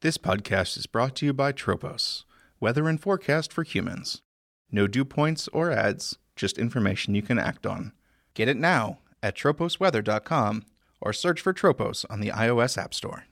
This podcast is brought to you by Tropos, weather and forecast for humans. No dew points or ads, just information you can act on. Get it now at troposweather.com or search for Tropos on the iOS App Store.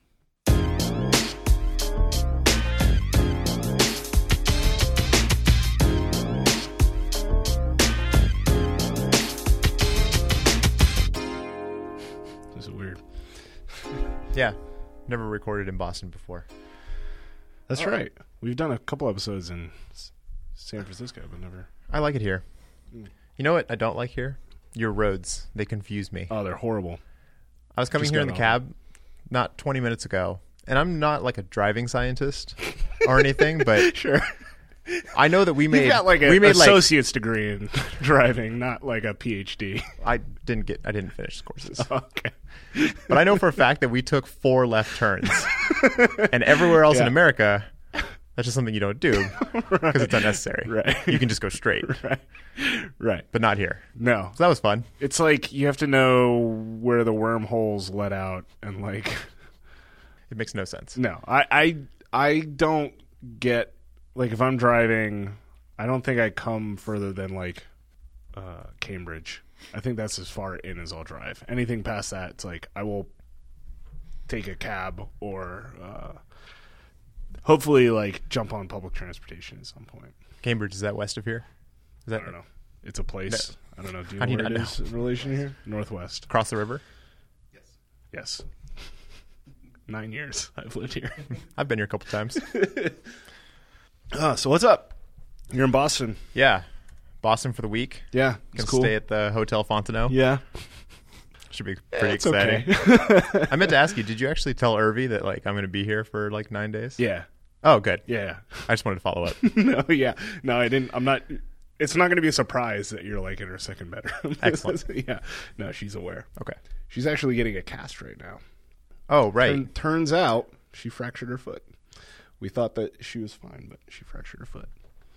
This is weird. Yeah. Never recorded in Boston before. That's right. We've done a couple episodes in San Francisco, but never. I like it here. You know what I don't like here? Your roads. They confuse me. Oh, they're horrible. I was coming Just here in got the on. cab not 20 minutes ago, and I'm not like a driving scientist or anything, but Sure. I know that we made You've got like we an made associate's degree in driving, not like a PhD. I didn't finish the courses. Okay. But I know for a fact that we took 4 left turns. And everywhere else in Yeah. America, that's just something you don't do because it's unnecessary. Right. You can just go straight, Right. but not here. No. So that was fun. It's like you have to know where the wormholes let out and like It makes no sense. no. I don't get like if I'm driving, I don't think I come further than like Cambridge. I think that's as far in as I'll drive. Anything past that, it's like I will take a cab or hopefully like jump on public transportation at some point. Cambridge, is that west of here? Is that I don't know. It's a place. I don't know. Do you How know do you where it not is in relation here? Northwest. across the river? Yes. 9 years I've lived here. I've been here a couple times. So what's up? You're in Boston. Yeah. Boston for the week. Yeah. It's Gonna cool. stay at the Hotel Fontenot. Yeah. Should be pretty It's exciting. okay. I meant to ask you, did you actually tell Irvi that like I'm going to be here for like 9 days? Yeah. Oh, good. Yeah. I just wanted to follow up. No, yeah. No, I didn't. I'm not. It's not going to be a surprise that you're like in her second bedroom. Excellent. Yeah. No, she's aware. Okay. She's actually getting a cast right now. Oh, right. And turns out she fractured her foot. We thought that she was fine, but she fractured her foot.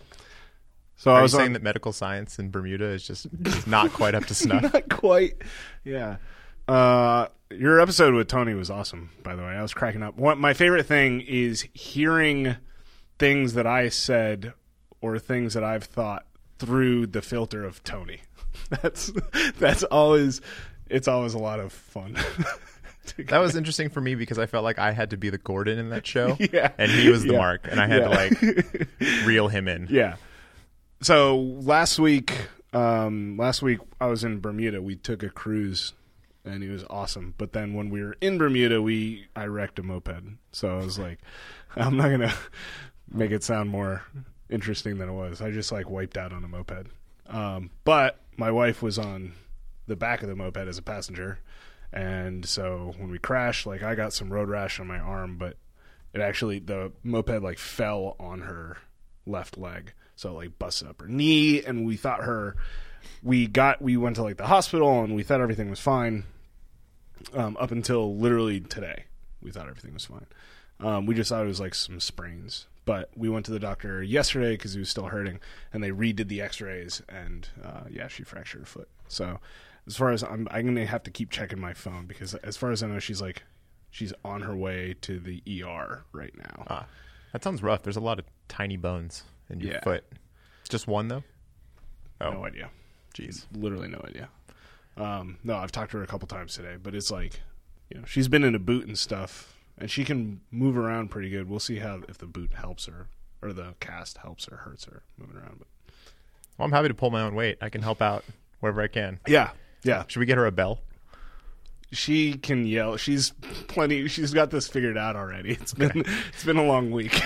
So Are I you was saying on, that medical science in Bermuda is just not quite up to snuff? not quite. Yeah. Your episode with Tony was awesome, by the way. I was cracking up. My favorite thing is hearing things that I said or things that I've thought through the filter of Tony. That's always it's always a lot of fun. That was interesting for me because I felt like I had to be the Gordon in that show. Yeah. And he was the Yeah. Mark. And I had to like reel him in. Yeah. So last week I was in Bermuda. We took a cruise and it was awesome. But then when we were in Bermuda, I wrecked a moped. So I was like, I'm not gonna make it sound more interesting than it was. I just like wiped out on a moped. But my wife was on the back of the moped as a passenger. And so when we crashed, like I got some road rash on my arm, but the moped like fell on her left leg. So it like busted up her knee, and we thought we went to like the hospital and we thought everything was fine. Up until literally today, we thought everything was fine. We just thought it was like some sprains, but we went to the doctor yesterday because he was still hurting, and they redid the x-rays, and yeah, she fractured her foot. So as far as I'm going to have to keep checking my phone because as far as I know, she's on her way to the ER right now. That sounds rough. There's a lot of tiny bones in your Yeah. foot. Just one, though? Oh, No idea. jeez. Literally no idea. No, I've talked to her a couple times today, but it's like, she's been in a boot and stuff, and she can move around pretty good. We'll see if the boot helps her or the cast helps her, hurts her moving around. But Well, I'm happy to pull my own weight. I can help out wherever I can. yeah. Should we get her a bell? She can yell. She's got this figured out already. It's been a long week.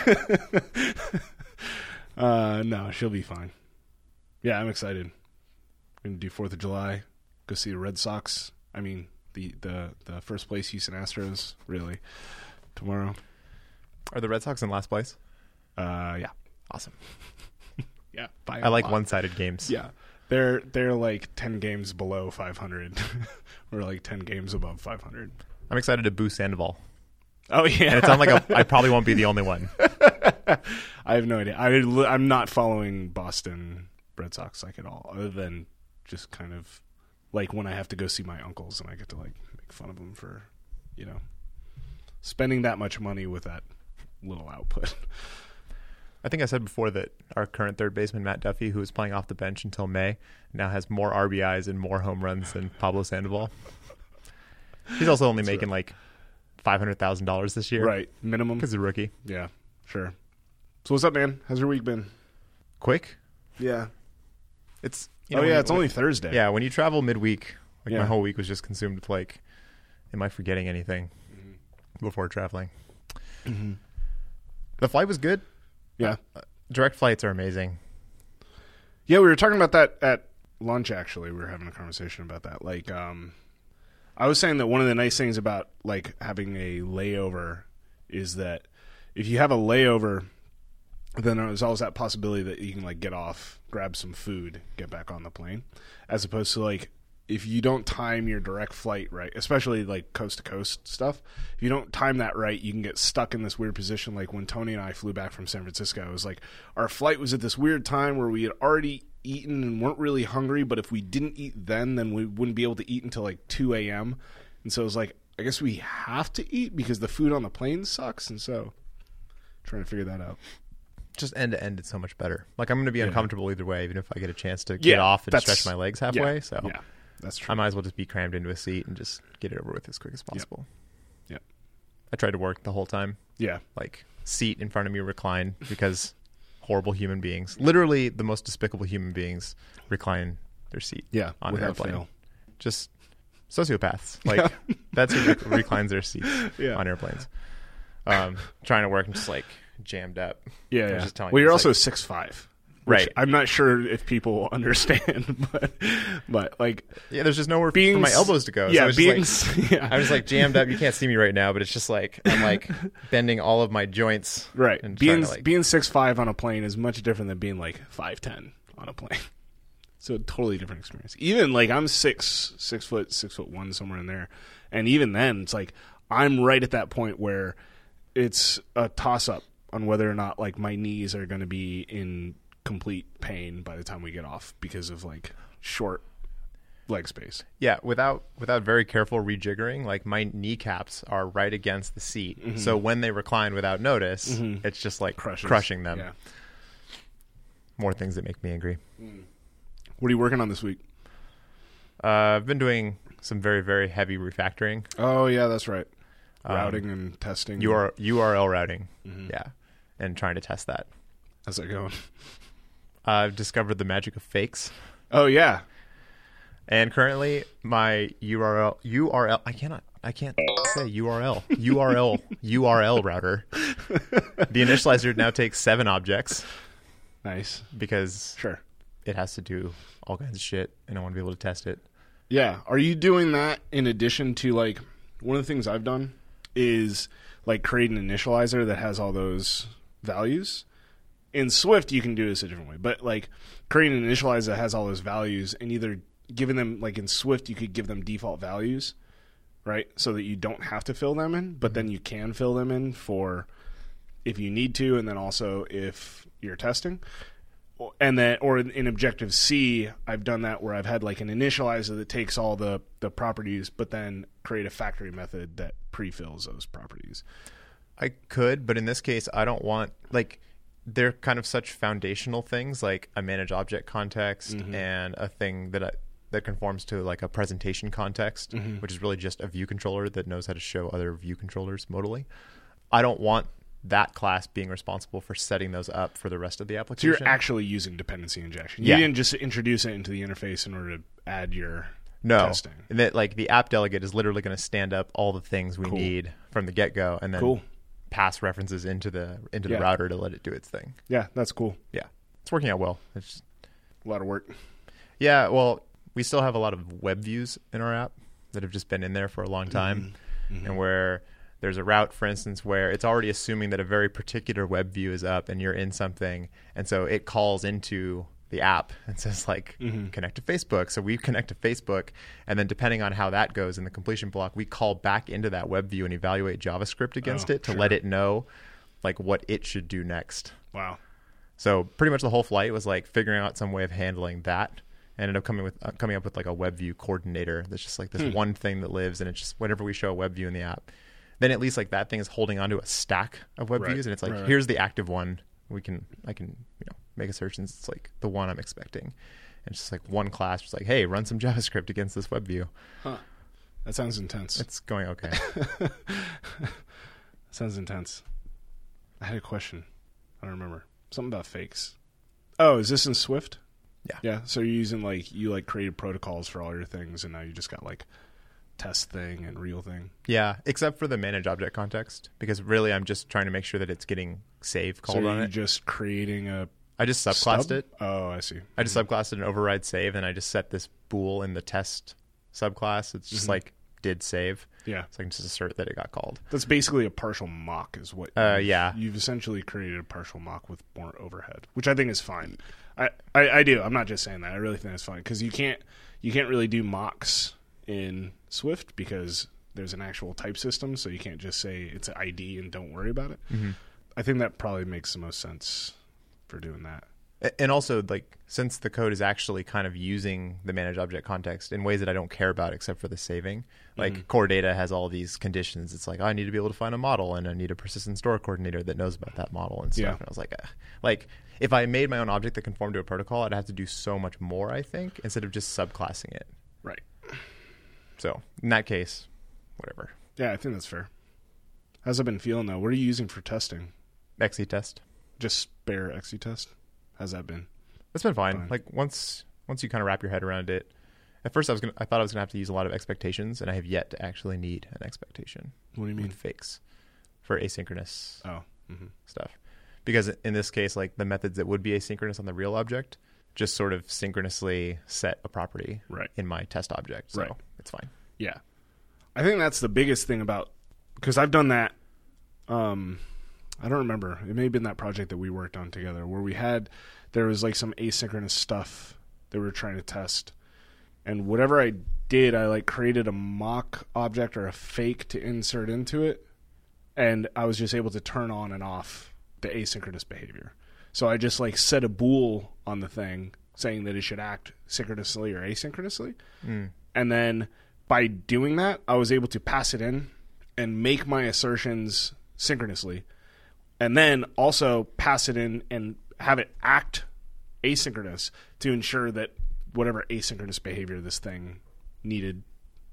No, she'll be fine. Yeah, I'm excited. We're gonna do 4th of July. Go see the Red Sox. I mean, the first place Houston Astros. Really, tomorrow. Are the Red Sox in last place? Yeah, Awesome. yeah. By I a like lot. one-sided games. Yeah, they're like 10 games below 500. We're like 10 games above 500. I'm excited to boo Sandoval. Oh yeah, And it sounds like I probably won't be the only one. I have no idea. I'm not following Boston Red Sox like at all, other than just kind of like when I have to go see my uncles and I get to like make fun of them for, spending that much money with that little output. I think I said before that our current third baseman, Matt Duffy, who was playing off the bench until May, now has more RBIs and more home runs than Pablo Sandoval. He's also only making like $500,000 this year. Right. Minimum. Because he's a rookie. Yeah, sure. So what's up, man? How's your week been? Quick. Yeah. It's it's only Thursday. Yeah, when you travel midweek, like Yeah. my whole week was just consumed with like, am I forgetting anything before traveling? Mm-hmm. The flight was good. Yeah. Direct flights are amazing. Yeah, we were talking about that at lunch, actually. We were having a conversation about that. Like, I was saying that one of the nice things about, like, having a layover is that if you have a layover, then there's always that possibility that you can, like, get off, grab some food, get back on the plane. As opposed to, like, if you don't time your direct flight right, especially, like, coast-to-coast stuff, if you don't time that right, you can get stuck in this weird position. Like, when Tony and I flew back from San Francisco, it was like our flight was at this weird time where we had already eaten and weren't really hungry, but if we didn't eat then we wouldn't be able to eat until, like, 2 a.m. And so it was like, I guess we have to eat because the food on the plane sucks. And so trying to figure that out. Just end to end, it's so much better. Like, I'm going to be uncomfortable either way, even if I get a chance to get off and stretch my legs halfway. So yeah, that's true. I might as well just be crammed into a seat and just get it over with as quick as possible. Yep. I tried to work the whole time. Yeah. Like, seat in front of me recline because horrible human beings, literally the most despicable human beings, recline their seat on an airplane. Fail. Just sociopaths. Like, that's who reclines their seats on airplanes. Trying to work and just, like, jammed up. Yeah, I was yeah. just telling Well, you, you're it's also like, 6'5". Right. I'm not sure if people understand, but like, yeah, there's just nowhere for my elbows to go. Yeah, so I was like jammed up. You can't see me right now, but it's just like I'm like bending all of my joints. Right. And being to, like, 6'5" on a plane is much different than being like 5'10" on a plane. So totally different experience. Even like I'm 6'1", somewhere in there, and even then it's like I'm right at that point where it's a toss up on whether or not like my knees are going to be in complete pain by the time we get off because of like short leg space. Yeah, without very careful rejiggering, like my kneecaps are right against the seat. Mm-hmm. So when they recline without notice, it's just like crushing them. Yeah. More things that make me angry. What are you working on this week? I've been doing some very, very heavy refactoring. Oh yeah, that's right. Routing and testing. URL routing. Yeah. And trying to test that. How's that going? I've discovered the magic of fakes. Oh yeah. And currently my URL I can't say URL router. The initializer now takes 7 objects. Nice. Because sure, it has to do all kinds of shit and I want to be able to test it. Yeah. Are you doing that in addition to, like, one of the things I've done is like create an initializer that has all those values. In Swift, you can do this a different way, but like creating an initializer that has all those values and either giving them, like in Swift, you could give them default values, right? So that you don't have to fill them in, but then you can fill them in for if you need to, and then also if you're testing. And then, or in Objective-C, I've done that where I've had like an initializer that takes all the properties, but then create a factory method that pre-fills those properties. I could, but in this case, I don't want, like, they're kind of such foundational things, like a manage object context and a thing that conforms to like a presentation context, which is really just a view controller that knows how to show other view controllers modally. I don't want that class being responsible for setting those up for the rest of the application. So you're actually using dependency injection. Yeah. You didn't just introduce it into the interface in order to add your testing. And that, like, the app delegate is literally going to stand up all the things we need from the get-go and then pass references into the router to let it do its thing. Yeah, that's cool. Yeah. It's working out well. It's a lot of work. Yeah, well, we still have a lot of web views in our app that have just been in there for a long time and where there's a route, for instance, where it's already assuming that a very particular web view is up and you're in something. And so it calls into the app and says, like, connect to Facebook. So we connect to Facebook. And then depending on how that goes in the completion block, we call back into that web view and evaluate JavaScript against it to let it know, like, what it should do next. Wow. So pretty much the whole flight was, like, figuring out some way of handling that. Ended up coming up with like a web view coordinator that's just like this one thing that lives, and it's just whenever we show a web view in the app, then at least like that thing is holding onto a stack of web Right. views, and it's like, Right. here's the active one. I can make assertions. It's like the one I'm expecting. And it's just like one class. It's like, hey, run some JavaScript against this web view. Huh. That sounds intense. It's going okay. Sounds intense. I had a question. I don't remember. Something about fakes. Oh, is this in Swift? Yeah. Yeah. So you're using you created protocols for all your things, and now you just got like test thing and real thing. Yeah, except for the manage object context, because really I'm just trying to make sure that it's getting save called So on you're it. just creating a I just subclassed stub? it. Oh, I see. I just subclassed it and override save, and I just set this bool in the test subclass. It's just like did save. Yeah. So I can just assert that it got called. That's basically a partial mock is what Yeah. you've essentially created a partial mock with more overhead, which I think is fine. I do. I'm not just saying that. I really think that's fine because you can't really do mocks in Swift because there's an actual type system, so you can't just say it's an ID and don't worry about it. Mm-hmm. I think that probably makes the most sense for doing that. And also, like, since the code is actually kind of using the manage object context in ways that I don't care about except for the saving, like core data has all these conditions. It's like, oh, I need to be able to find a model, and I need a persistent store coordinator that knows about that model and stuff. Yeah. And I was like, if I made my own object that conformed to a protocol, I'd have to do so much more, I think, instead of just subclassing it. Right. So in that case, whatever. Yeah, I think that's fair. How's it been feeling, though? What are you using for testing? XC test. Just spare XC test? How's that been? It's been fine. Like once you kind of wrap your head around it. At first, I thought I was gonna have to use a lot of expectations, and I have yet to actually need an expectation. What do you mean? With fakes for asynchronous stuff. Because in this case, like the methods that would be asynchronous on the real object just sort of synchronously set a property in my test object. So it's fine. Yeah. I think that's the biggest thing about, because I've done that. I don't remember. It may have been that project that we worked on together where there was like some asynchronous stuff that we were trying to test. And whatever I did, I like created a mock object or a fake to insert into it. And I was just able to turn on and off the asynchronous behavior. So I just like set a bool on the thing saying that it should act synchronously or asynchronously. And then by doing that, I was able to pass it in and make my assertions synchronously. And then also pass it in and have it act asynchronous to ensure that whatever asynchronous behavior this thing needed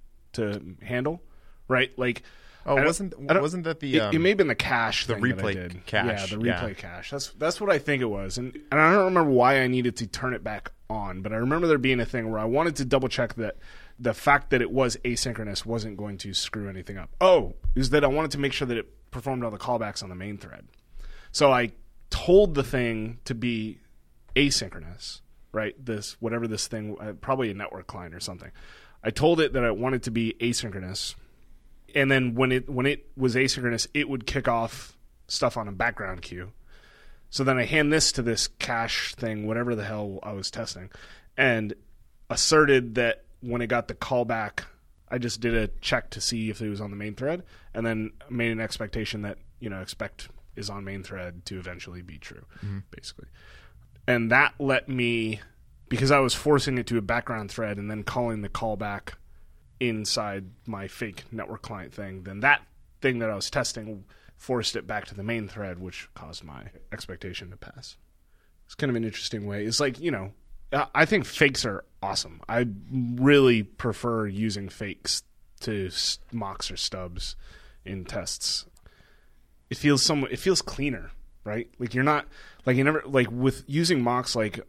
to handle, right? Like, wasn't that the it may have been the cache, the thing replay that I did. cache? Yeah, the replay cache. That's what I think it was, and I don't remember why I needed to turn it back on, but I remember there being a thing where I wanted to double check that the fact that it was asynchronous wasn't going to screw anything up. Oh, is that I wanted to make sure that it performed all the callbacks on the main thread. So I told the thing to be asynchronous, right? Whatever this thing, probably a network client or something. I told it that I wanted to be asynchronous, and then when it was asynchronous, it would kick off stuff on a background queue. So then I hand this to this cache thing, whatever the hell I was testing, and asserted that when it got the callback, I just did a check to see if it was on the main thread, and then made an expectation that expect is on main thread to eventually be true, basically. And that let me, because I was forcing it to a background thread and then calling the callback inside my fake network client thing, then that thing that I was testing forced it back to the main thread, which caused my expectation to pass. It's kind of an interesting way. It's like, I think fakes are awesome. I really prefer using fakes to mocks or stubs in tests. It feels cleaner, right? Like you're not like you never like with using mocks like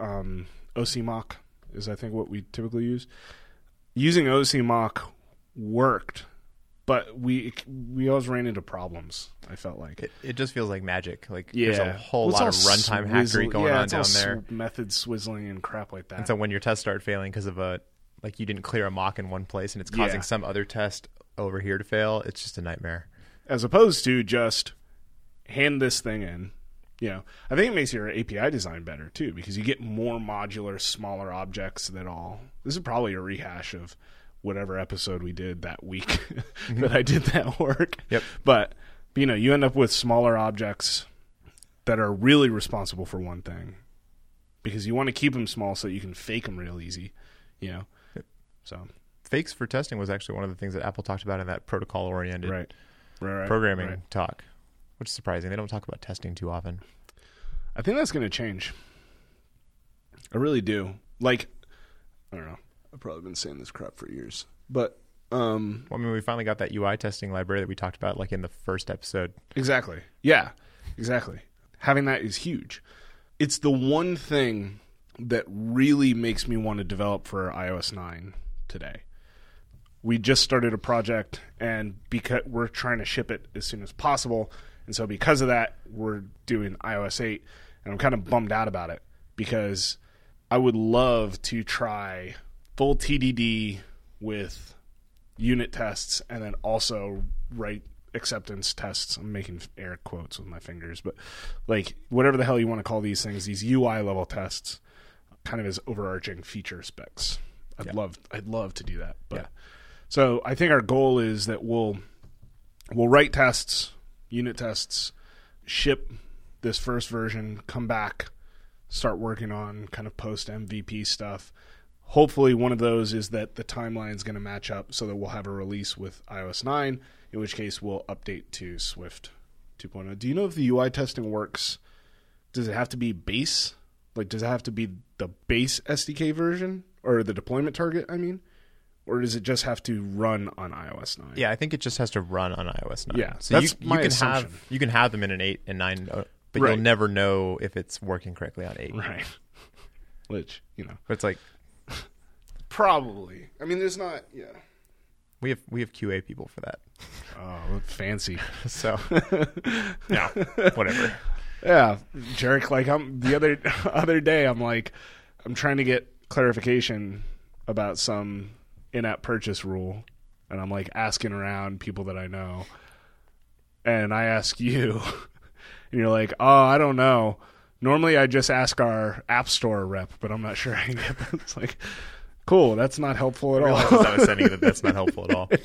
OC mock is I think what we typically use. Using OC mock worked, but we always ran into problems. I felt like it just feels like magic. Like there's a whole lot of runtime hackery going on down there. Method swizzling and crap like that. And so when your tests start failing because of you didn't clear a mock in one place and it's causing some other test over here to fail, it's just a nightmare. As opposed to just hand this thing in. I think it makes your API design better too because you get more modular, smaller objects that all. This is probably a rehash of whatever episode we did that week that I did that work. Yep. But you end up with smaller objects that are really responsible for one thing because you want to keep them small so you can fake them real easy. So fakes for testing was actually one of the things that Apple talked about in that protocol-oriented programming talk, which is surprising. They don't talk about testing too often. I think that's going to change. I really do. Like, I don't know. I've probably been saying this crap for years, but Well, I mean, we finally got that UI testing library that we talked about, like in the first episode. exactly. Yeah, exactly. Having that is huge. It's the one thing that really makes me want to develop for iOS 9 today. We just started a project, and because we're trying to ship it as soon as possible, and so because of that, we're doing iOS 8, and I'm kind of bummed out about it because I would love to try full TDD with unit tests and then also write acceptance tests. I'm making air quotes with my fingers, but like whatever the hell you want to call these things, these UI level tests, kind of as overarching feature specs. I'd love to do that. But so I think our goal is that we'll write tests, unit tests, ship this first version, come back, start working on kind of post MVP stuff. Hopefully one of those is that the timeline is going to match up so that we'll have a release with iOS 9, in which case we'll update to Swift 2.0. Do you know if the UI testing works? Does it have to be base? Like, does it have to be the base SDK version or the deployment target, I mean? Or does it just have to run on iOS 9? Yeah, I think it just has to run on iOS 9. Yeah, so that's my assumption. You can have them in an 8 and 9, but Right. you'll never know if it's working correctly on 8. Right. Which, But it's like probably. I mean, there's not, we have QA people for that. Oh, fancy. So yeah, whatever. Yeah, jerk. Like the other day, I'm trying to get clarification about some in-app purchase rule, and I'm like asking around people that I know, and I ask you, and you're like, oh, I don't know. Normally, I just ask our App Store rep, but I'm not sure I can get that. It's like, cool. That's not helpful at all. I realized I was sending that that's not helpful at all.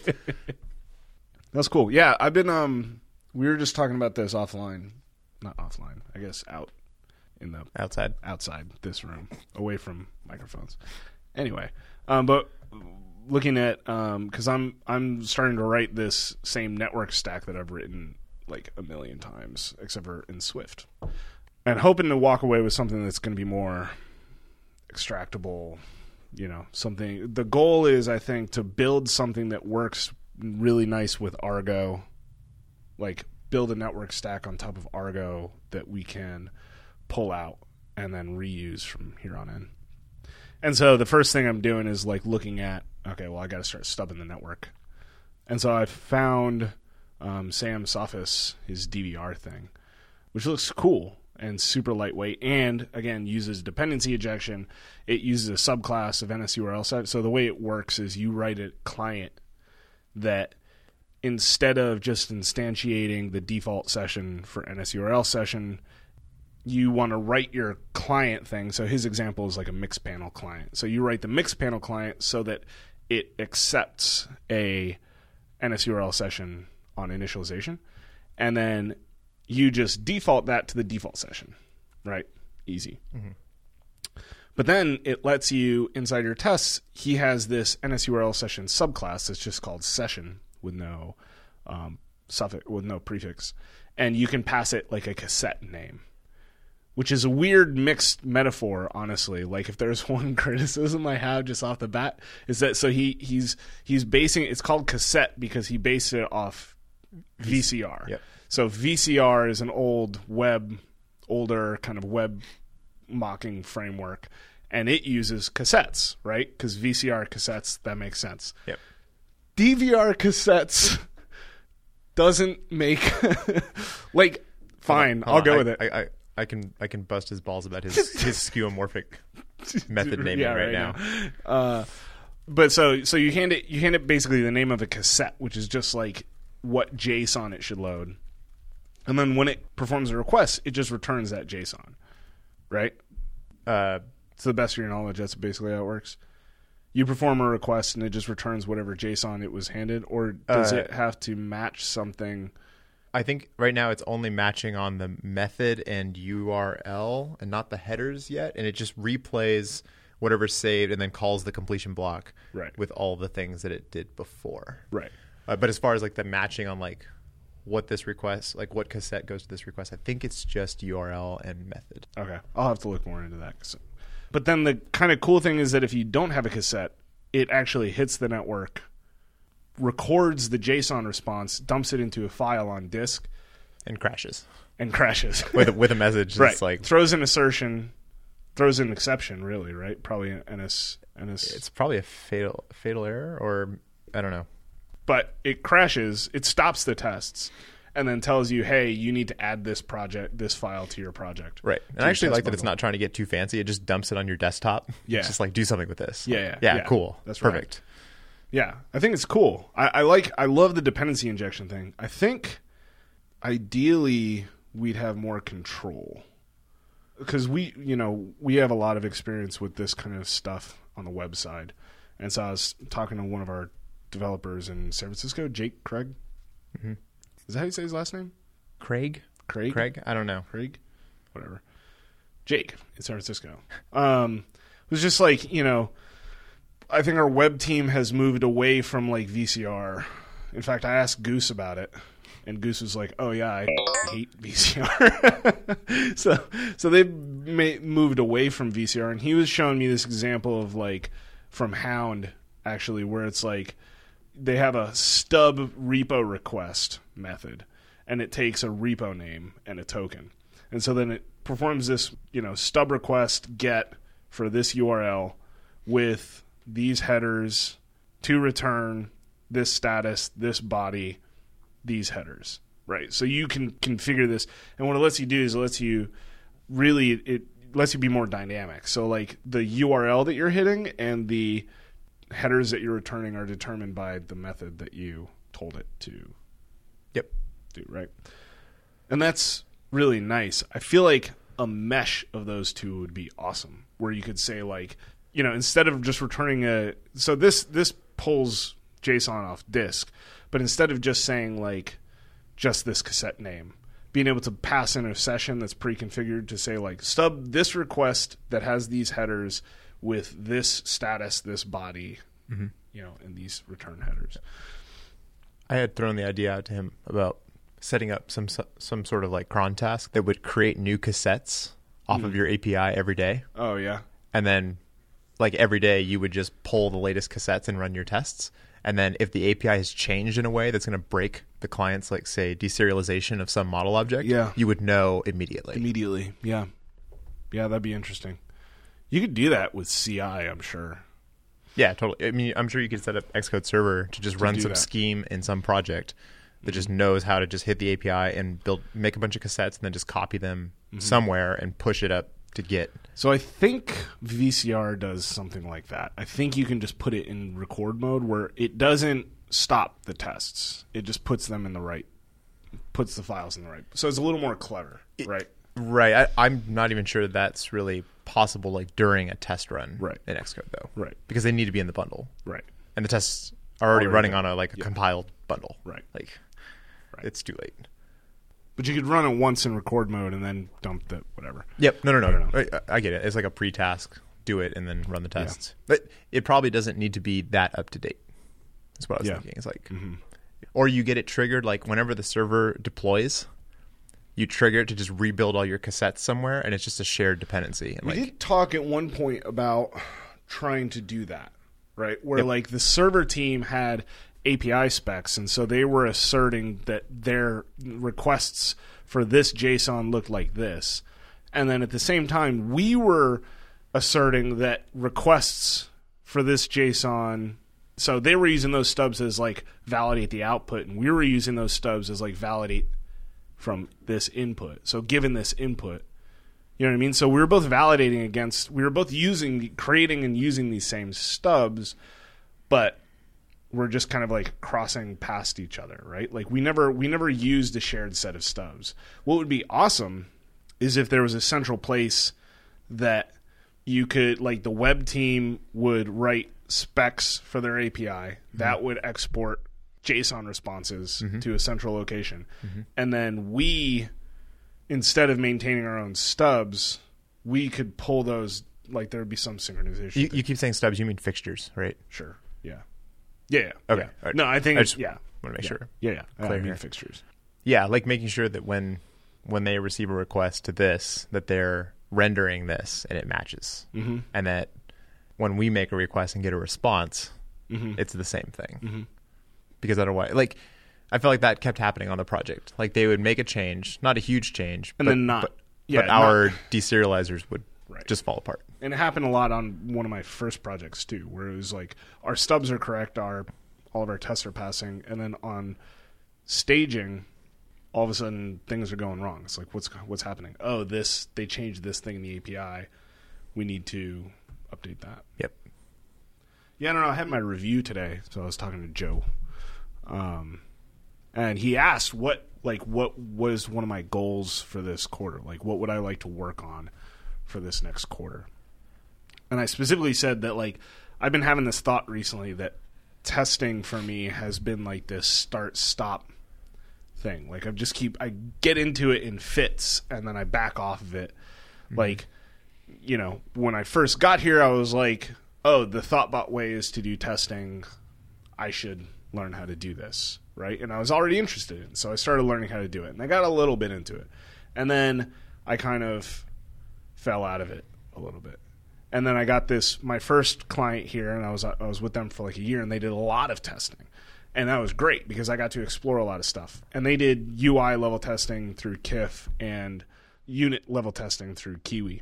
That's cool. Yeah, I've been. We were just talking about this offline. Not offline, I guess out in the Outside this room, away from microphones. Anyway, but looking at because I'm starting to write this same network stack that I've written like a million times, except for in Swift, and hoping to walk away with something that's going to be more extractable. Something. The goal is, I think, to build something that works really nice with Argo, like build a network stack on top of Argo that we can pull out and then reuse from here on in. And so the first thing I'm doing is like looking at, okay, well, I got to start stubbing the network. And so I found Sam Sophis, his DVR thing, which looks cool and super lightweight, and again uses dependency injection. It uses a subclass of NSURL set. So the way it works is you write a client that instead of just instantiating the default session for NSURL session, you want to write your client thing. So his example is like a Mixpanel client. So you write the Mixpanel client so that it accepts a NSURL session on initialization, and then you just default that to the default session, right? Easy. Mm-hmm. But then it lets you, inside your tests, he has this NSURL session subclass that's just called session with no suffix, with no prefix, and you can pass it like a cassette name, which is a weird mixed metaphor, honestly. Like if there's one criticism I have just off the bat is that so he's basing it's called cassette because he based it off VCR. Yep. So VCR is an older kind of web mocking framework, and it uses cassettes, right? Because VCR cassettes, that makes sense. Yep. DVR cassettes doesn't make like fine. I'll go with it. I can bust his balls about his skeuomorphic method naming right now. But so you hand it basically the name of a cassette, which is just like what JSON it should load, and then when it performs a request, it just returns that JSON, right? To the best of your knowledge, that's basically how it works. You perform a request and it just returns whatever JSON it was handed, or does it have to match something? I think right now it's only matching on the method and URL and not the headers yet, and it just replays whatever's saved and then calls the completion block right. with all the things that it did before. Right. But as far as like the matching on like what this request, like what cassette goes to this request. I think it's just URL and method. Okay. I'll have to look more into that. But then the kind of cool thing is that if you don't have a cassette, it actually hits the network, records the JSON response, dumps it into a file on disk, And crashes. with a message right. that's like... Throws an assertion, throws an exception, really, right? Probably an NS. It's probably a fatal error, or I don't know. But it crashes, it stops the tests, and then tells you, hey, you need to add this file to your project. Right. And I actually like that it's not trying to get too fancy. It just dumps it on your desktop. Yeah. It's just like, do something with this. Yeah, cool. That's perfect. Right. Yeah, I think it's cool. I love the dependency injection thing. I think ideally we'd have more control. Because we have a lot of experience with this kind of stuff on the web side. And so I was talking to one of our developers in San Francisco, Jake Craig. Mm-hmm. Is that how you say his last name? Craig? I don't know. Craig? Whatever. Jake in San Francisco. It was just like, I think our web team has moved away from like VCR. In fact, I asked Goose about it, and Goose was like, "Oh yeah, I hate VCR." so they moved away from VCR, and he was showing me this example of like from Hound actually, where it's like they have a stub repo request method, and it takes a repo name and a token, and so then it performs this stub request get for this URL with these headers to return this status, this body, these headers, right? So you can configure this, and what it lets you do is it lets you be more dynamic. So like the URL that you're hitting and the headers that you're returning are determined by the method that you told it to do, right? And that's really nice. I feel like a mesh of those two would be awesome, where you could say like, instead of just returning so this pulls JSON off disk, but instead of just saying like just this cassette name, being able to pass in a session that's pre-configured to say like stub this request that has these headers with this status, this body, and these return headers. I had thrown the idea out to him about setting up some sort of like cron task that would create new cassettes off of your API every day. Oh yeah. And then like every day you would just pull the latest cassettes and run your tests. And then if the API has changed in a way that's going to break the client's, like, say, deserialization of some model object, you would know immediately. Yeah. Yeah, that'd be interesting. You could do that with CI, I'm sure. Yeah, totally. I mean, I'm sure you could set up Xcode Server to just run some scheme in some project that just knows how to just hit the API and make a bunch of cassettes and then just copy them somewhere and push it up to Git. So I think VCR does something like that. I think you can just put it in record mode where it doesn't stop the tests. It just puts them in puts the files in the right. So it's a little more clever, right? Right. I'm not even sure that's really possible like during a test run in Xcode though. Right. Because they need to be in the bundle. Right. And the tests are already running on a compiled bundle. Right. It's too late. But you could run it once in record mode and then dump the whatever. Yep. No. I get it. It's like a pre-task. Do it and then run the tests. Yeah. But it probably doesn't need to be that up to date. That's what I was thinking. It's like, or you get it triggered like whenever the server deploys, you trigger it to just rebuild all your cassettes somewhere, and it's just a shared dependency. And we did talk at one point about trying to do that, right? Where like the server team had API specs, and so they were asserting that their requests for this JSON looked like this. And then at the same time, we were asserting that requests for this JSON, so they were using those stubs as like validate the output, and we were using those stubs as like validate from this input. So given this input, you know what I mean? So we were both validating against, we were both creating and using these same stubs, but we're just kind of like crossing past each other, right? Like we never used a shared set of stubs. What would be awesome is if there was a central place that you could, like the web team would write specs for their API that would export JSON responses to a central location. And then we, instead of maintaining our own stubs, we could pull those, like there would be some synchronization. You keep saying stubs, you mean fixtures, right? Sure. Yeah. Yeah. Okay. Yeah. Right. No, I think I just want to make sure. Yeah. Clear I mean here. fixtures. Yeah, like making sure that when they receive a request to this, that they're rendering this and it matches. Mm-hmm. And that when we make a request and get a response, Mm-hmm. it's the same thing. Mm-hmm. Because otherwise, like, I felt like that kept happening on the project. Like, they would make a change, not a huge change, And but, then not. but, Yeah, but our not- deserializers would Right. just fall apart. And it happened a lot on one of my first projects too, where it was like our stubs are correct, all of our tests are passing, and then on staging, all of a sudden things are going wrong. It's like what's happening? Oh, they changed this thing in the API. We need to update that. Yep. Yeah, I don't know. I had my review today, so I was talking to Joe, and he asked what was one of my goals for this quarter. Like, what would I like to work on for this next quarter? And I specifically said that, like, I've been having this thought recently that testing for me has been like this start-stop thing. Like, I get into it in fits, and then I back off of it. Mm-hmm. Like, you know, when I first got here, I was like, oh, the ThoughtBot way is to do testing. I should learn how to do this, right? And I was already interested in it, so I started learning how to do it. And I got a little bit into it. And then I kind of fell out of it a little bit. And then I got my first client here, and I was with them for like a year, and they did a lot of testing. And that was great because I got to explore a lot of stuff. And they did UI level testing through KIF and unit level testing through Kiwi.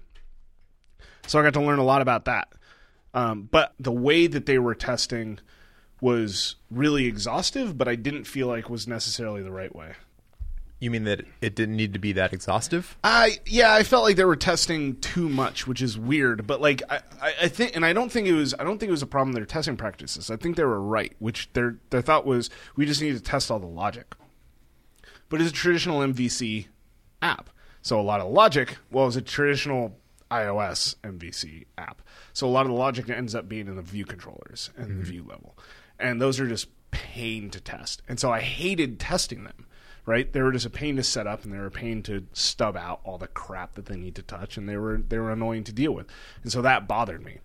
So I got to learn a lot about that. But the way that they were testing was really exhaustive, but I didn't feel like was necessarily the right way. You mean that it didn't need to be that exhaustive? I felt like they were testing too much, which is weird. But like I think, and I don't think it was a problem with their testing practices. I think they were right, which their thought was we just need to test all the logic. But it's a traditional MVC app, so a lot of the logic. Well, it's a traditional iOS MVC app, so a lot of the logic ends up being in the view controllers and the view level, and those are just pain to test. And so I hated testing them. Right, they were just a pain to set up, and they were a pain to stub out all the crap that they need to touch, and they were annoying to deal with, and so that bothered me.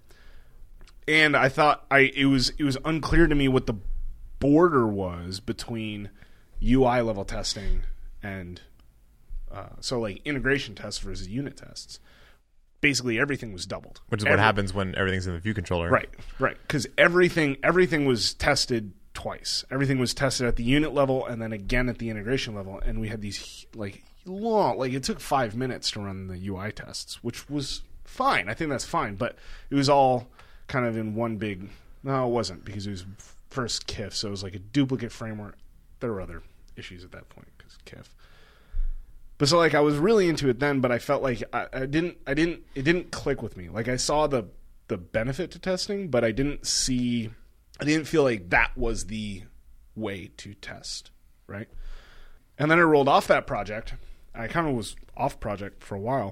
And I thought it was unclear to me what the border was between UI level testing and so like integration tests versus unit tests. Basically, everything was doubled, which is what happens when everything's in the view controller. Right, because everything was tested twice. Everything was tested at the unit level and then again at the integration level, and we had these like long, like it took 5 minutes to run the UI tests, which was fine. I think that's fine, but it was all kind of in one big. No, it wasn't, because it was first KIF, so it was like a duplicate framework. There were other issues at that point because KIF. But so like I was really into it then, but I felt like it didn't click with me. Like I saw the benefit to testing, but I didn't feel like that was the way to test, right? And then I rolled off that project. I kind of was off project for a while.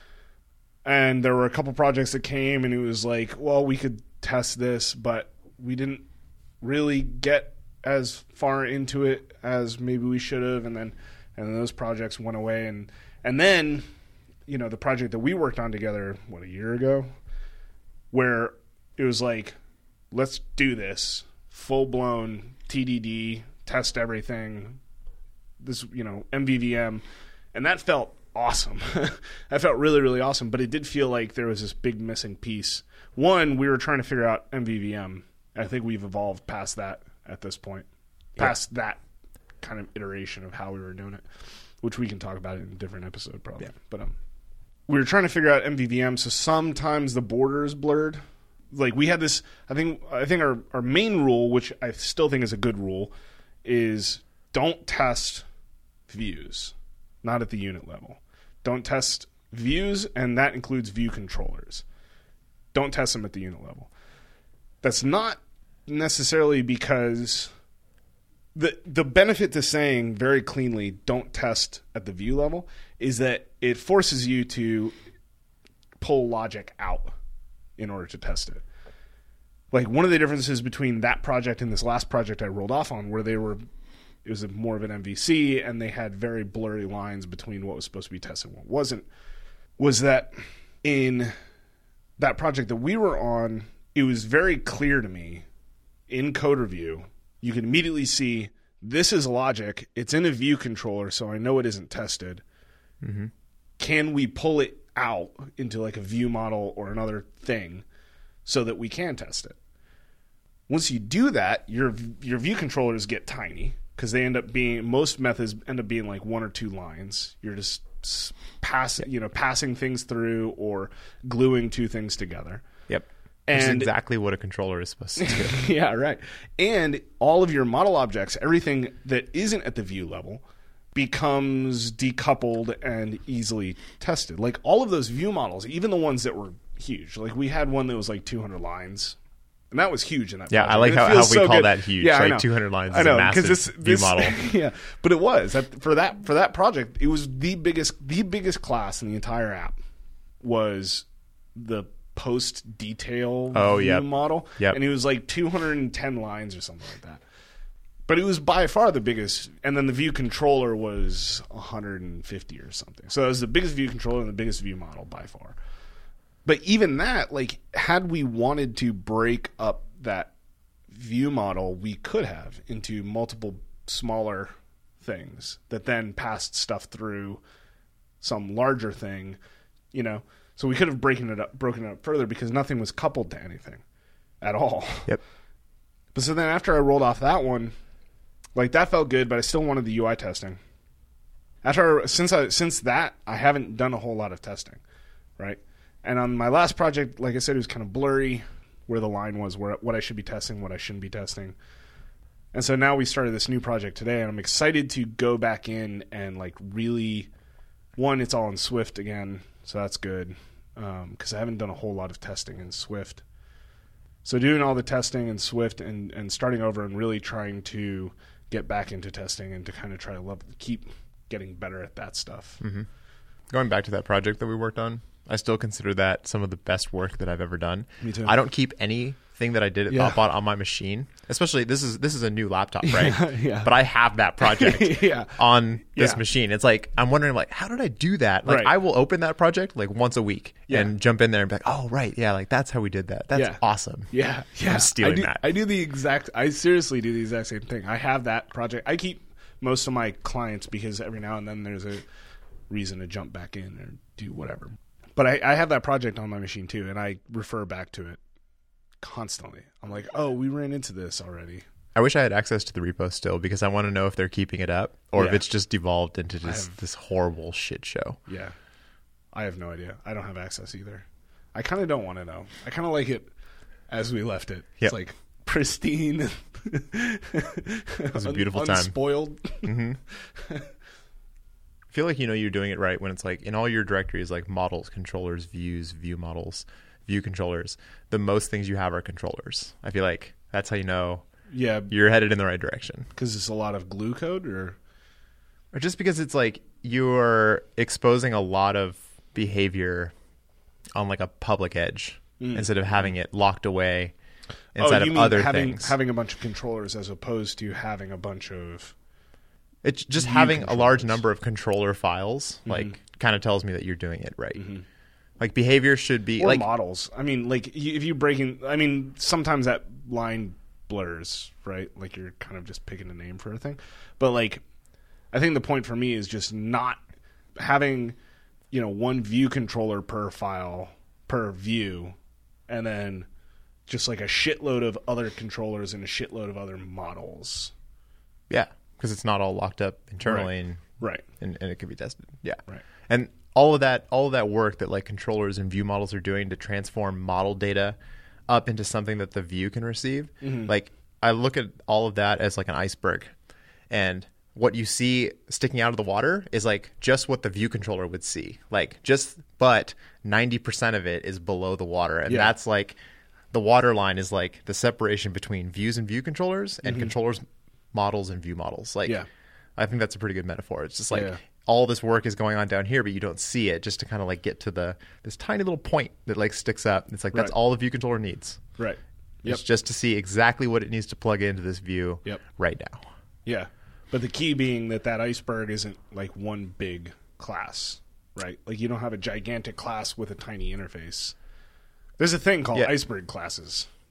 And there were a couple projects that came, and it was like, well, we could test this, but we didn't really get as far into it as maybe we should have. And then those projects went away. And then, you know, the project that we worked on together, a year ago, where it was like, let's do this full-blown TDD, test everything, this, you know, MVVM, and that felt awesome. That felt really, really awesome, but it did feel like there was this big missing piece. One, we were trying to figure out MVVM. I think we've evolved past that at this point, past that kind of iteration of how we were doing it, which we can talk about in a different episode probably. Yeah. But we were trying to figure out MVVM, so sometimes the border is blurred. Like we had this, I think our main rule, which I still think is a good rule, is don't test views, not at the unit level. Don't test views, and that includes view controllers. Don't test them at the unit level. That's not necessarily because the benefit to saying very cleanly don't test at the view level is that it forces you to pull logic out in order to test it. Like one of the differences between that project and this last project I rolled off on, where it was more of an MVC and they had very blurry lines between what was supposed to be tested and what wasn't, was that in that project that we were on, it was very clear to me in code review, you could immediately see this is logic. It's in a view controller, so I know it isn't tested. Mm-hmm. Can we pull it out into like a view model or another thing so that we can test it? Once you do that, your view controllers get tiny because they end up being, most methods end up being like 1 or 2 lines. You're just passing things through or gluing 2 things together. Yep. Which is exactly what a controller is supposed to do. Yeah, right. And all of your model objects, everything that isn't at the view level, becomes decoupled and easily tested. Like all of those view models, even the ones that were huge. Like we had one that was like 200 lines. And that was huge in that Yeah, project. I like how we call that huge. Yeah, like 200 lines is a massive view model. Yeah, but it was. For that project, it was the biggest class in the entire app was the post detail view model. Yep. And it was like 210 lines or something like that. But it was by far the biggest, and then the view controller was 150 or something. So it was the biggest view controller and the biggest view model by far. But even that, like, had we wanted to break up that view model, we could have into multiple smaller things that then passed stuff through some larger thing, you know. So we could have broken it up further because nothing was coupled to anything at all. Yep. But so then after I rolled off that one, like that felt good, but I still wanted the UI testing. Since that, I haven't done a whole lot of testing, right? And on my last project, like I said, it was kind of blurry where the line was, where what I should be testing, what I shouldn't be testing. And so now we started this new project today, and I'm excited to go back in and like really, one, it's all in Swift again, so that's good, because I haven't done a whole lot of testing in Swift. So doing all the testing in Swift and starting over and really trying to get back into testing and to kind of try to keep getting better at that stuff. Mm-hmm. Going back to that project that we worked on, I still consider that some of the best work that I've ever done. Me too. I don't keep anything that I did at ThoughtBot on my machine. Especially this is a new laptop, right? Yeah. But I have that project on this Yeah. machine. It's like I'm wondering, like, how did I do that? Like, Right. I will open that project like once a week and jump in there and be like, oh right, yeah, like that's how we did that. That's awesome. Yeah. I'm stealing that. I seriously do the exact same thing. I have that project. I keep most of my clients because every now and then there's a reason to jump back in or do whatever. But I have that project on my machine too, and I refer back to it constantly. I'm like, oh, we ran into this already. I wish I had access to the repo still because I want to know if they're keeping it up or if it's just devolved into just this horrible shit show. Yeah. I have no idea. I don't have access either. I kind of don't want to know. I kind of like it as we left it. Yep. It's like pristine. It was a beautiful time. Unspoiled. Mm-hmm. I feel like you're doing it right when it's like in all your directories, like models, controllers, views, view models, view controllers, the most things you have are controllers. I feel like that's how you know you're headed in the right direction. Because it's a lot of glue code or just because it's like you're exposing a lot of behavior on like a public edge instead of having it locked away inside of other things. Having a bunch of controllers as opposed to having a bunch of... It's just having a large number of controller files, like, kind of tells me that you're doing it right. Mm-hmm. Like, behavior should be... Or like models. I mean, like, if you break in... I mean, sometimes that line blurs, right? Like, you're kind of just picking a name for a thing. But, like, I think the point for me is just not having, one view controller per file, per view, and then just, like, a shitload of other controllers and a shitload of other models. Yeah. Because it's not all locked up internally, right. And it can be tested. Yeah, right. And all of that work that like controllers and view models are doing to transform model data up into something that the view can receive. Mm-hmm. Like I look at all of that as like an iceberg, and what you see sticking out of the water is like just what the view controller would see. Like but 90% of it is below the water, and that's like the water line is like the separation between views and view controllers and controllers. Models and view models. Like, I think that's a pretty good metaphor. It's just like all this work is going on down here, but you don't see it just to kind of like get to this tiny little point that like sticks up. It's like that's all the view controller needs. Right. It's just to see exactly what it needs to plug into this view right now. Yeah. But the key being that iceberg isn't like one big class, right? Like you don't have a gigantic class with a tiny interface. There's a thing called iceberg classes.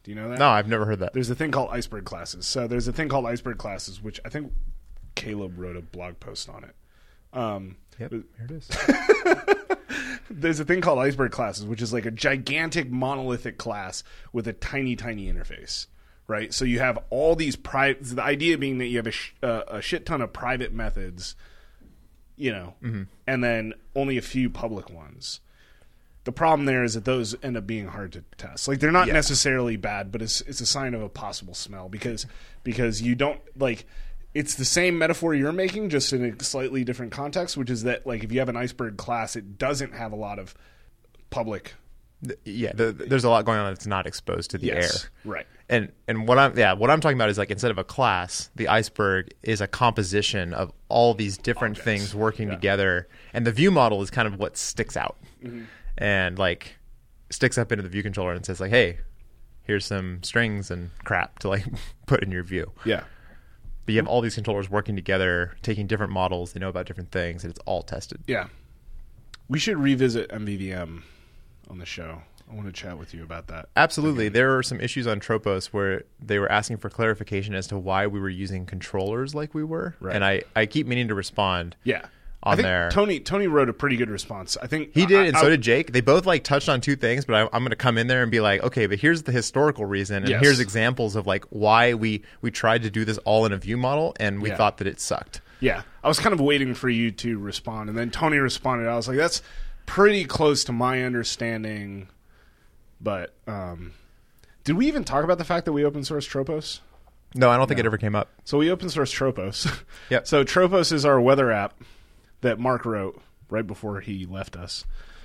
Do you know that? No, I've never heard that. There's a thing called iceberg classes. So there's a thing called iceberg classes, which I think Caleb wrote a blog post on it. Yep, here it is. There's a thing called iceberg classes, which is like a gigantic monolithic class with a tiny, tiny interface, right? So you have all these private. The idea being that you have a shit ton of private methods, and then only a few public ones. The problem there is that those end up being hard to test. Like they're not necessarily bad, but it's a sign of a possible smell because you don't like. It's the same metaphor you're making, just in a slightly different context, which is that like if you have an iceberg class, it doesn't have a lot of public. There's a lot going on that's not exposed to the air. Right. And what I'm talking about is like instead of a class, the iceberg is a composition of all these different things working together, and the view model is kind of what sticks out and like sticks up into the view controller and says like, hey, here's some strings and crap to like put in your view. Yeah. But you have all these controllers working together, taking different models. They know about different things, and it's all tested. Yeah. We should revisit MVVM on the show. I want to chat with you about that. Absolutely. There were some issues on Tropos where they were asking for clarification as to why we were using controllers like we were. Right. And I keep meaning to respond. Yeah. I think there. Tony wrote a pretty good response. I think he did, and so did Jake. They both like touched on two things, but I'm going to come in there and be like, okay, but here's the historical reason, and here's examples of like why we tried to do this all in a view model, and we thought that it sucked. Yeah, I was kind of waiting for you to respond, and then Tony responded. I was like, that's pretty close to my understanding. But did we even talk about the fact that we open source Tropos? No, I don't think it ever came up. So we open source Tropos. Yep. So Tropos is our weather app that Mark wrote right before he left us.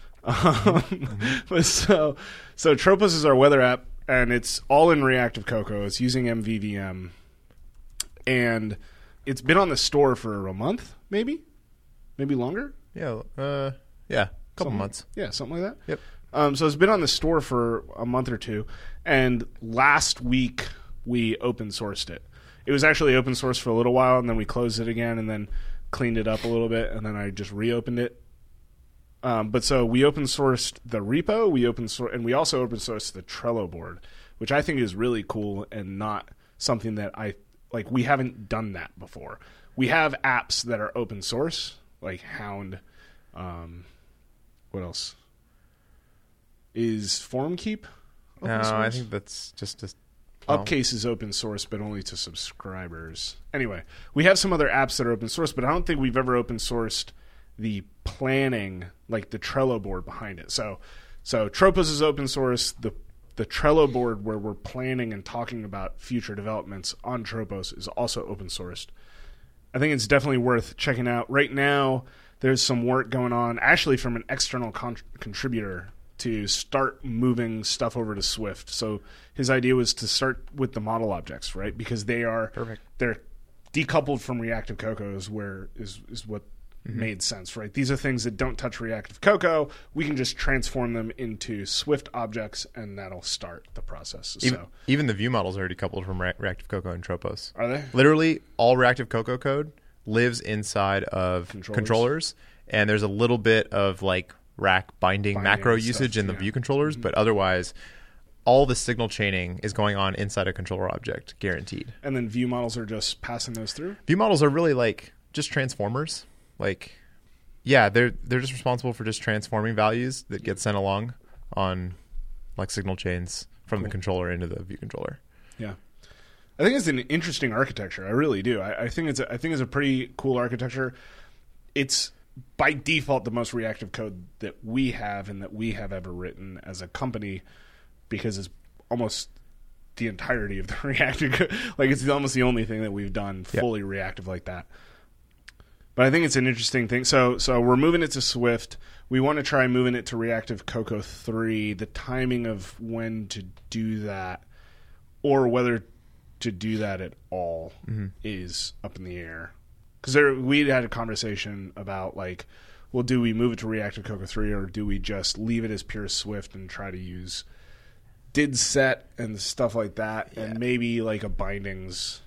But so Tropos is our weather app, and it's all in Reactive Cocoa. It's using MVVM, and it's been on the store for a month, maybe longer. A couple months. Yeah, something like that. Yep. So it's been on the store for a month or two, and last week we open sourced it. It was actually open source for a little while, and then we closed it again, and then cleaned it up a little bit, and then I just reopened it. But so we open sourced the repo, and we also open sourced the Trello board, which I think is really cool and not something that we haven't done that before. We have apps that are open source, like Hound. What else? Is FormKeep open source? I think that's just Upcase is open source, but only to subscribers. Anyway, we have some other apps that are open source, but I don't think we've ever open sourced the planning, like the Trello board behind it. So Tropos is open source. The Trello board where we're planning and talking about future developments on Tropos is also open sourced. I think it's definitely worth checking out. Right now, there's some work going on, actually from an external contributor, to start moving stuff over to Swift. So his idea was to start with the model objects, right? Because they're decoupled from Reactive Cocoa is what made sense, right? These are things that don't touch Reactive Cocoa. We can just transform them into Swift objects, and that'll start the process. Even the view models are decoupled from Reactive Cocoa and Tropos. Are they? Literally, all Reactive Cocoa code lives inside of controllers, and there's a little bit of like rack binding macro usage in the view controllers, but otherwise all the signal chaining is going on inside a controller object, guaranteed. And then view models are just passing those through? View models are really like just transformers. Like, yeah, they're just responsible for just transforming values that get sent along on like signal chains from the controller into the view controller. Yeah. I think it's an interesting architecture. I really do. I think it's a pretty cool architecture. It's by default the most reactive code that we have and that we have ever written as a company, because it's almost the entirety of the reactive code. Like, it's almost the only thing that we've done fully reactive like that. But I think it's an interesting thing. So we're moving it to Swift. We want to try moving it to Reactive Cocoa 3. The timing of when to do that, or whether to do that at all, is up in the air. Because we had a conversation about, like, well, do we move it to Reactive Cocoa 3, or do we just leave it as pure Swift and try to use did set and stuff like that, and maybe like a bindings.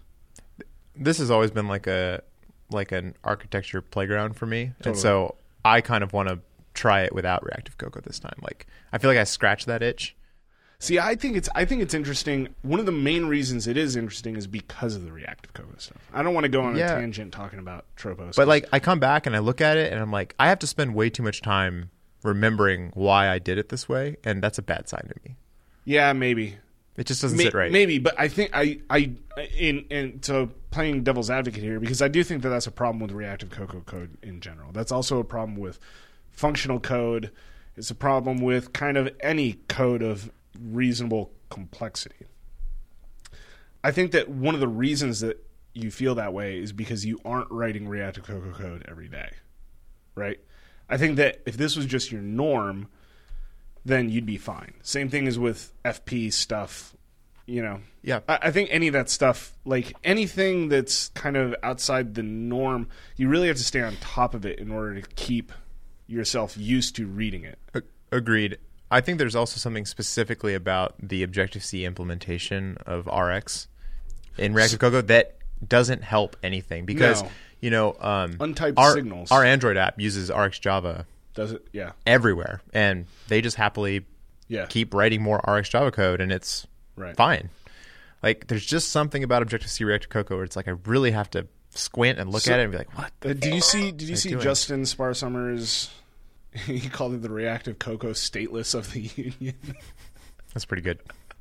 This has always been like an architecture playground for me, Totally. And so I kind of want to try it without Reactive Cocoa this time. Like, I feel like I scratched that itch. See, I think it's interesting. One of the main reasons it is interesting is because of the reactive cocoa stuff. I don't want to go on a tangent talking about Tropos. But like, I come back and I look at it and I'm like, I have to spend way too much time remembering why I did it this way, and that's a bad sign to me. Yeah, maybe. It just doesn't sit right. Maybe, but I think so playing devil's advocate here, because I do think that that's a problem with reactive cocoa code in general. That's also a problem with functional code. It's a problem with kind of any code of reasonable complexity. I think that one of the reasons that you feel that way is because you aren't writing reactive cocoa code every day, right? I think that if this was just your norm, then you'd be fine. Same thing as with FP stuff, you know. Yeah. I think any of that stuff, like anything that's kind of outside the norm, you really have to stay on top of it in order to keep yourself used to reading it. Agreed. I think there's also something specifically about the Objective-C implementation of RX in Reactive Cocoa that doesn't help anything because, untyped signals. Our Android app uses RxJava. Does it? Yeah. Everywhere. And they just happily keep writing more RxJava code, and it's fine. Like, there's just something about Objective-C Reactive Cocoa where it's like I really have to squint and look at it and be like, what? Did you see Justin Sparsumer's... He called it the reactive cocoa stateless of the union. That's pretty good.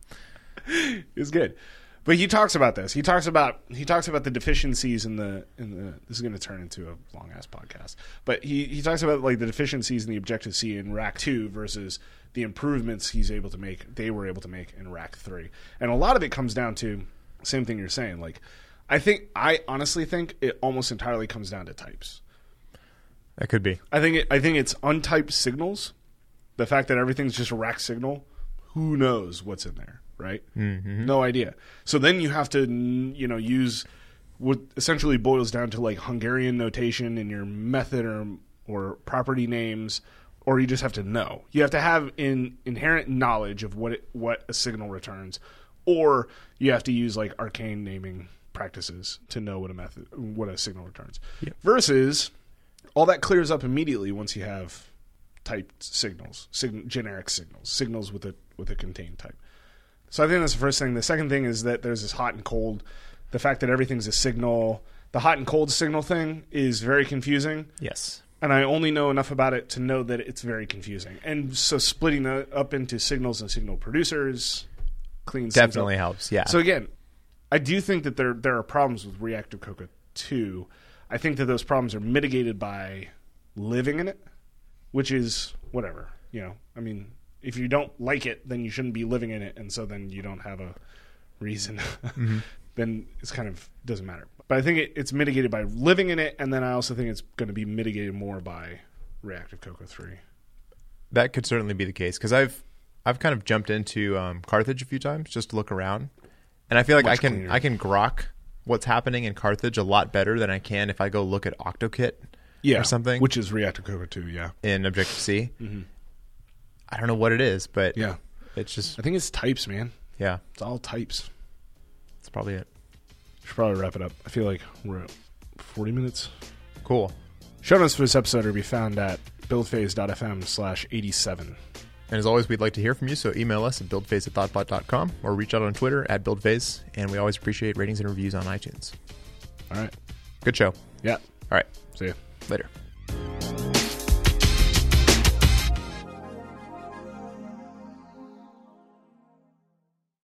It's good. But he talks about this. He talks about the deficiencies in the this is going to turn into a long ass podcast. But he talks about like the deficiencies in the Objective-C in Rack 2 versus the improvements they were able to make in Rack 3. And a lot of it comes down to same thing you're saying. Like I honestly think it almost entirely comes down to types. That could be. I think it's untyped signals. The fact that everything's just a rack signal, who knows what's in there, right? Mm-hmm. No idea. So then you have to, use what essentially boils down to like Hungarian notation in your method or property names, or you just have to know. You have to have inherent knowledge of what a signal returns, or you have to use like arcane naming practices to know what a signal returns. Yep. Versus all that clears up immediately once you have typed signals, generic signals with a contained type. So I think that's the first thing. The second thing is that there's this hot and cold. The fact that everything's a signal. The hot and cold signal thing is very confusing. Yes. And I only know enough about it to know that it's very confusing. And so splitting that up into signals and signal producers cleans definitely helps. Yeah. So again, I do think that there are problems with Reactive Cocoa 2. I think that those problems are mitigated by living in it, which is whatever. I mean, if you don't like it, then you shouldn't be living in it, and so then you don't have a reason. Mm-hmm. Then it's kind of doesn't matter. But I think it's mitigated by living in it, and then I also think it's going to be mitigated more by Reactive Cocoa 3. That could certainly be the case because I've kind of jumped into Carthage a few times just to look around, and I feel like I can grok what's happening in Carthage a lot better than I can if I go look at OctoKit or something. Which is Reactive Cocoa 2, yeah. In Objective-C. Mm-hmm. I don't know what it is, but yeah, it's just... I think it's types, man. Yeah. It's all types. That's probably it. Should probably wrap it up. I feel like we're at 40 minutes. Cool. Show notes for this episode are to be found at buildphase.fm/87. And as always, we'd like to hear from you, so email us at buildphase@thoughtbot.com or reach out on Twitter at buildphase, and we always appreciate ratings and reviews on iTunes. All right. Good show. Yeah. All right. See ya. Later.